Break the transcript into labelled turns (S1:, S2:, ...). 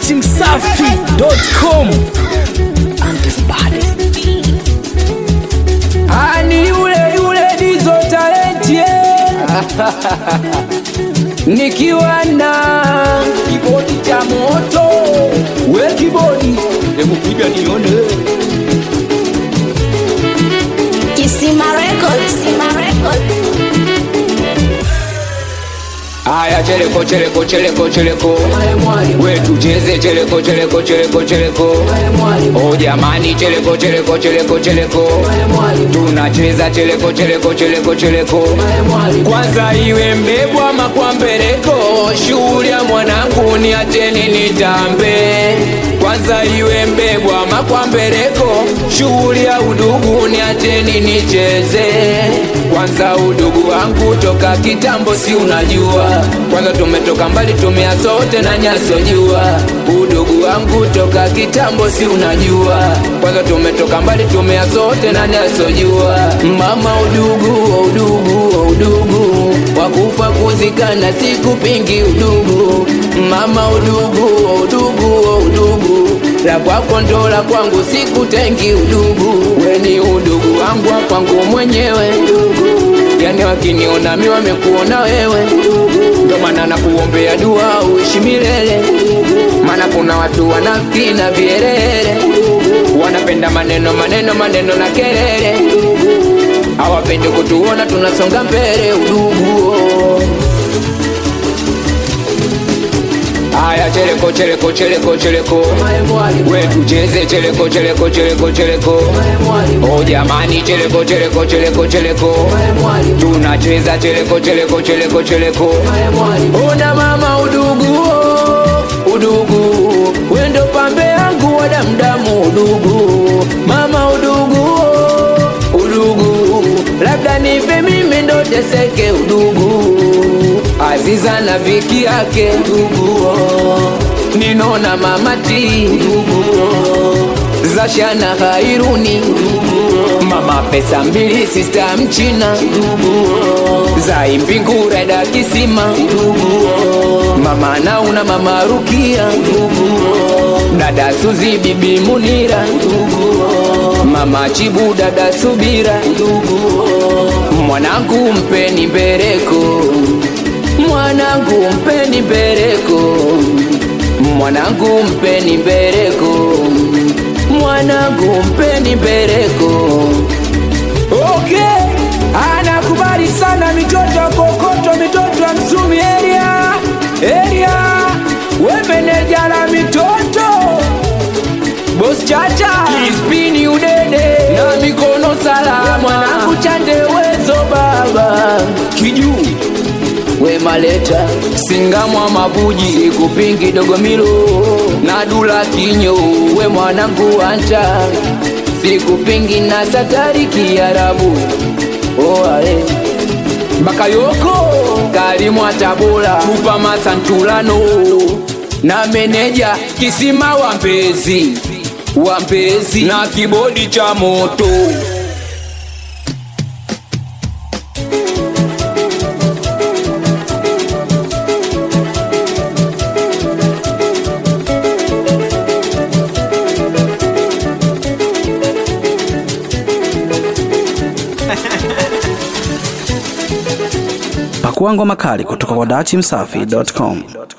S1: datimsafi.com.
S2: Ani yule dizo talenti nikiwa na kibodi cha moto, we kibodi hemupiga nione
S3: Kisima Records.
S2: aya cheleko we tucheze cheleko oh jamani cheleko tunacheza cheleko kwanza iwe mbebwa makwambeleko shughuli ya mwanangu ni ateni nitambe kwanza iwe mbebwa makwambeleko shughuli ya udugu ni ateni nicheze kwanza udugu wangu toka kitambo si unajua kwanza tumetoka mbali tumea sote na nyaso jua udugu wangu toka kitambo si unajua kwanza tumetoka mbali tumea sote na nyaso jua mama udugu wakufa kuzikana siku pingi udugu mama udugu la kwako ndo la kwangu siku tengi udugu weni udugu wangu wa kwangu mwenyewe yani wakiniona mi wamekuona wewe ndo maana nakuombea dua uishi milele maana kuna watu wanafiki na vielele wanapenda maneno na kelele hawapendi kutuona tunasonga mbele udugu aya cheleko we tucheze cheleko oh jamani cheleko tunacheza cheleko ona mama udugu wendo pambe yangu wa damdamu udugu mama udugu labda nipe mimi ndo teseke udugu Aziza na viki yake udugu ninona mamati udugu Zashana Hairuni udugu mama pesa mbili sister mchina udugu Zaimbingu reda kisima udugu mama nauna mama Rukia udugu dada Suzi bibi Munira udugu mama Chibu dada Subira udugu mwanangu mpeni bereko mwanangu mpeni bereko mwanangu mpeni bereko mwanangu mpeni bereko okay anakubali sana mitoto kokoto mitoto ya Msumi area wemeneja la mitoto Boss Chacha Kispini udede na mikono salama mwanangu chande wezo baba Kiju we maleta singamwa mabuji sikupingi dogomilo na dula kinyo we mwanangu anta sikupingi na satari kiarabu oale Bakayoko Karimwa Tabula Tupa Masantulano na meneja Kisima Wampezi na kibodi cha moto
S1: Pakua ngoma kali kutoka kwa datimsafi.com.